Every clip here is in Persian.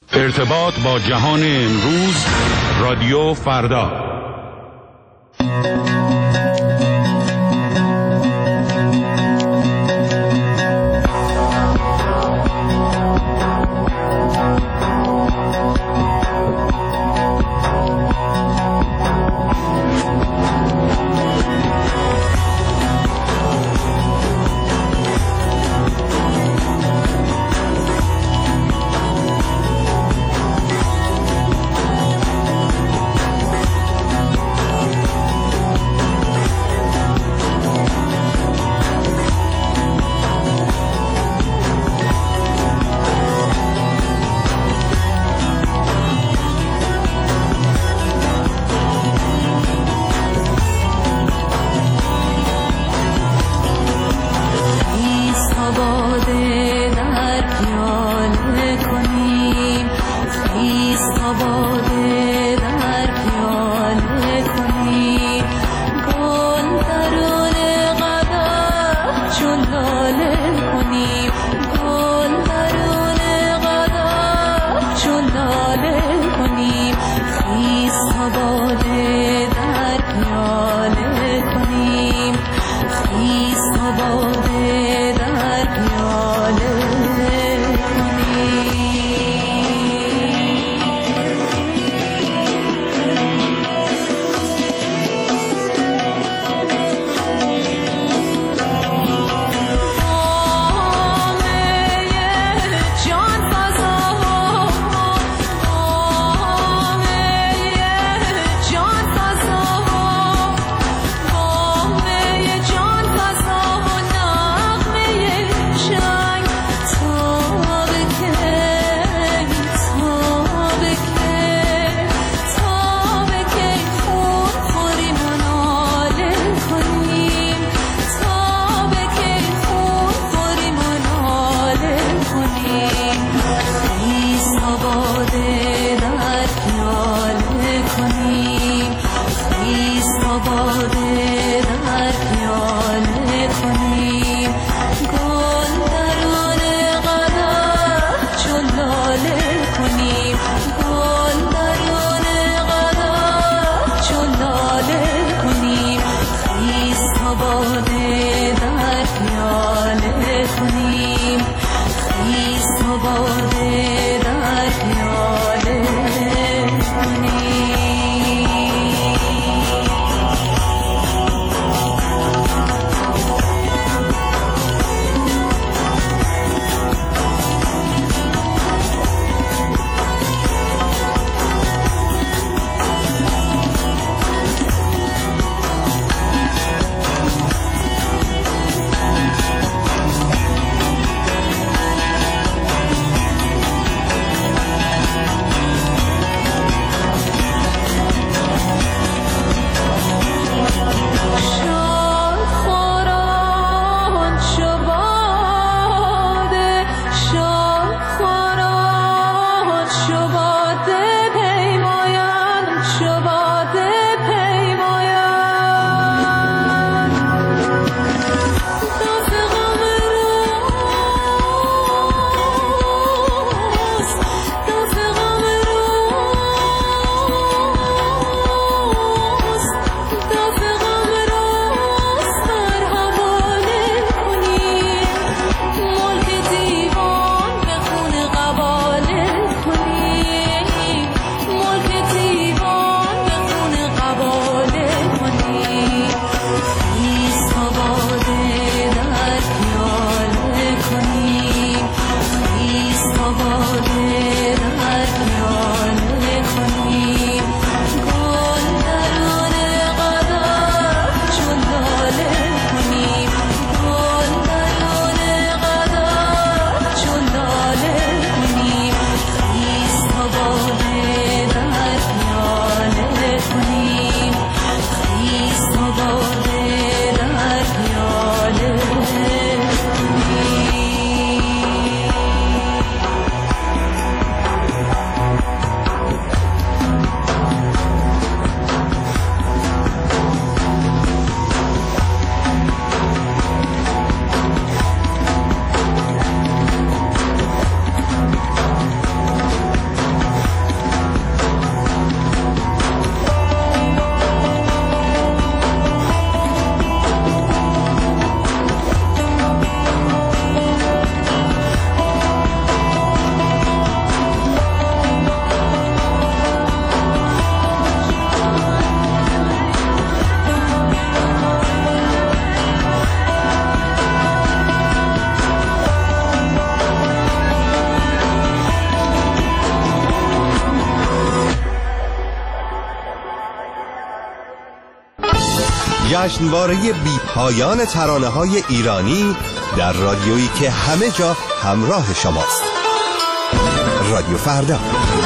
ارتباط با جهان امروز، رادیو فردا. جشنواره بی پایان ترانه‌های ایرانی در رادیویی که همه جا همراه شماست. رادیو فردا.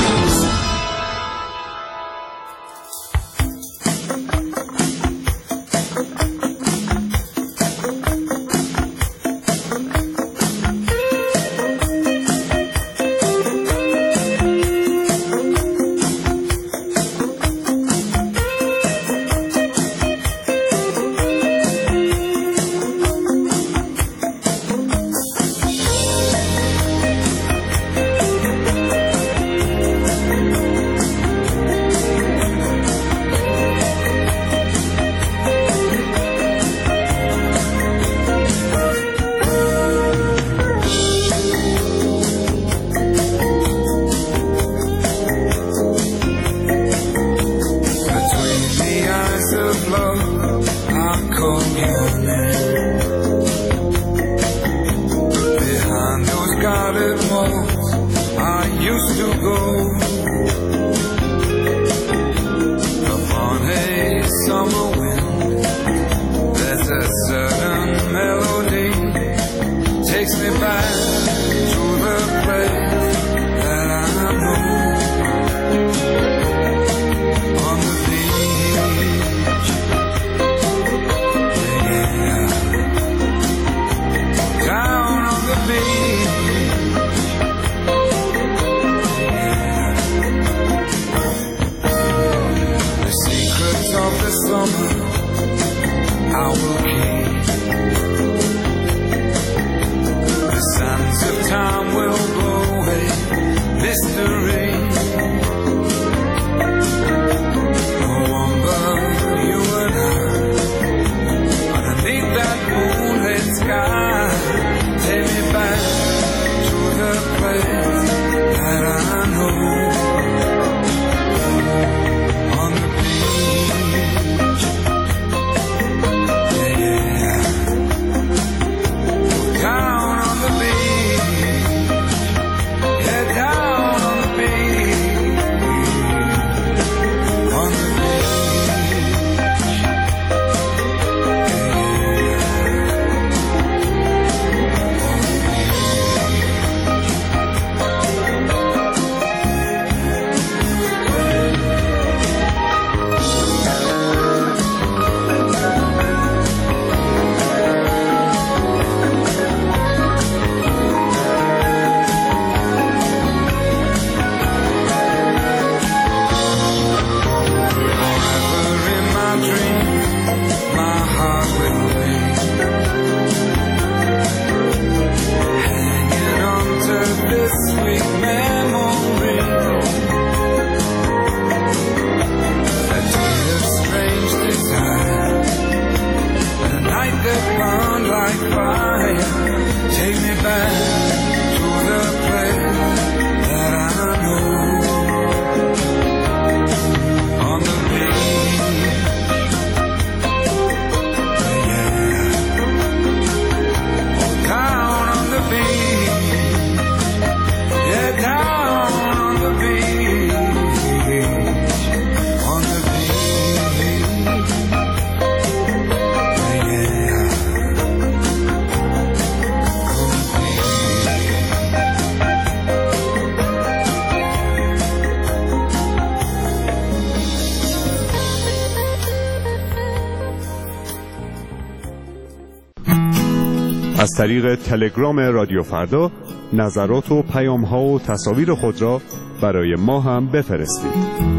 از طریق تلگرام رادیو فردا نظرات و پیام‌ها و تصاویر خود را برای ما هم بفرستید.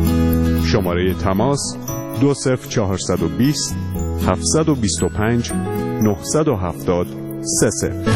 شماره تماس 20420 725 970 30.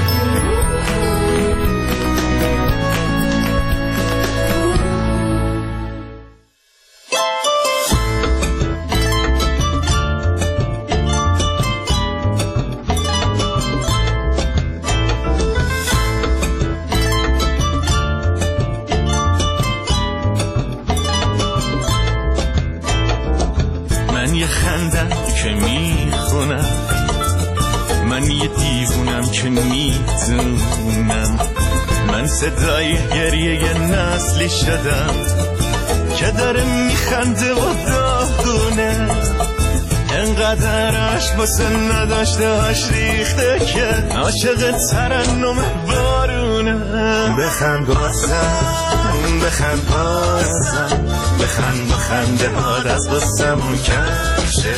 صدای گریه نسلی شدم که داره میخنده و داغونه، انقدرش واسه نداشتهاش ریخته که عاشق ترنم بارونه. بخند بازم بخند بازم بخند بخنده هاد از واسمون کشه.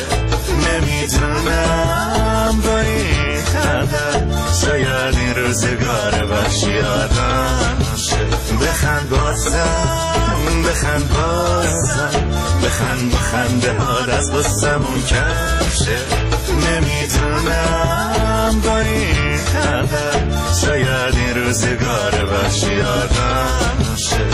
نمیدونم با این قدر شاید این روزگار وحشی آدم شه. بخند بازم بخند بازم بخند بخنده هاد از واسمون کشه. نمیدونم با این قدر شاید این روزگار وحشی آدم شه.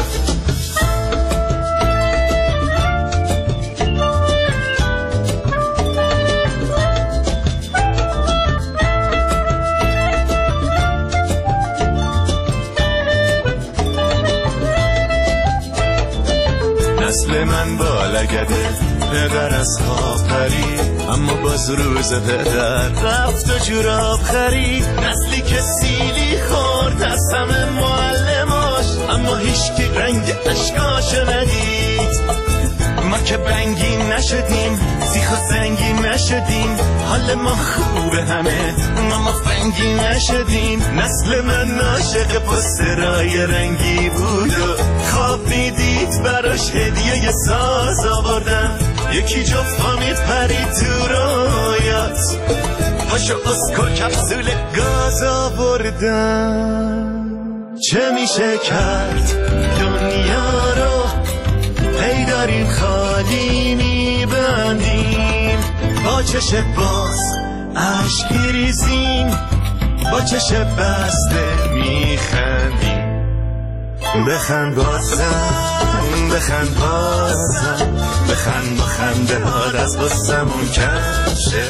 نسل من بالگده پدر از خواب پرید، اما باز روز پدر رفت و جوراب خرید. نسلی که سیلی خورد از همه معلماش، اما هیچ کی رنگ اشکاشو ندید. ما که بنگین نشدیم سیخ و زنگین نشدیم، حال ما خوبه همه ما فنگین نشدیم. نسل من عاشق پسترای رنگی بود و خواب میدید براش هدیه ساز آوردن. یکی جفت فامیل پرید تو رویات، پاشو اسکو کپسول گاز آوردن. چه میشه کرد دنیا رو هی داریم خالی میبندیم، با چش باز عشق ریزیم، با چش بسته میخندیم. بخند بازم بخند بازم بخند بخنده هاد از واسمون کشه.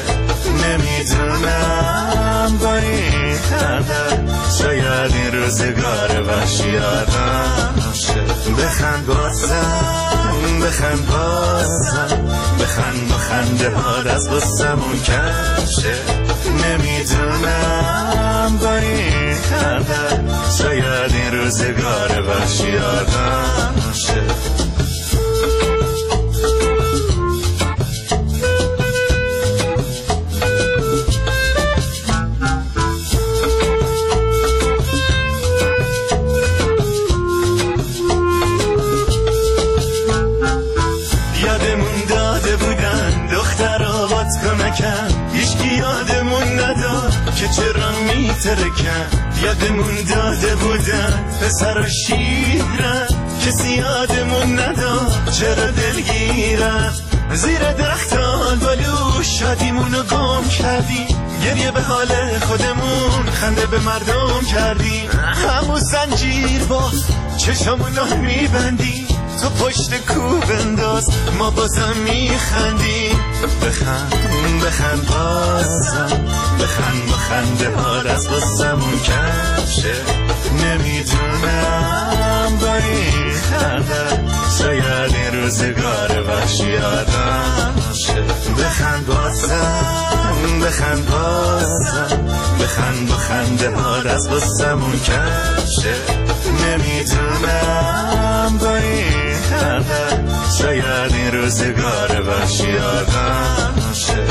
نمیدونم با این قدر شاید این روزگار وحشی آدم شه. بخند بازم بخند بازم بخند بخنده هاد از واسمون کشه. نمیدونم با این قدر شاید این روزگار وحشی آدم شه. هیچکی یادمون نداد که چرا میترکن، یادمون داده بودن پسر و شیرن. کسی یادمون نداد چرا دلگیرن، زیر درختان بالو شادیمونو گم کردیم. گریه به حال خودمون خنده به مردم کردیم. همون زنجیر باز چشمونو میبندیم، تو پشت کوب انداز ما بازم میخندیم. بخند بخند بازم بخند بخنده هاد از واسمون کشه. نمیدونم با این قدر شاید این روزگار وحشی آدم شه. بخند بازم بخند بازم بخند بخنده هاد از واسمون کشه. نمیدونم با این قدر شاید این روزگار وحشی آدم شه.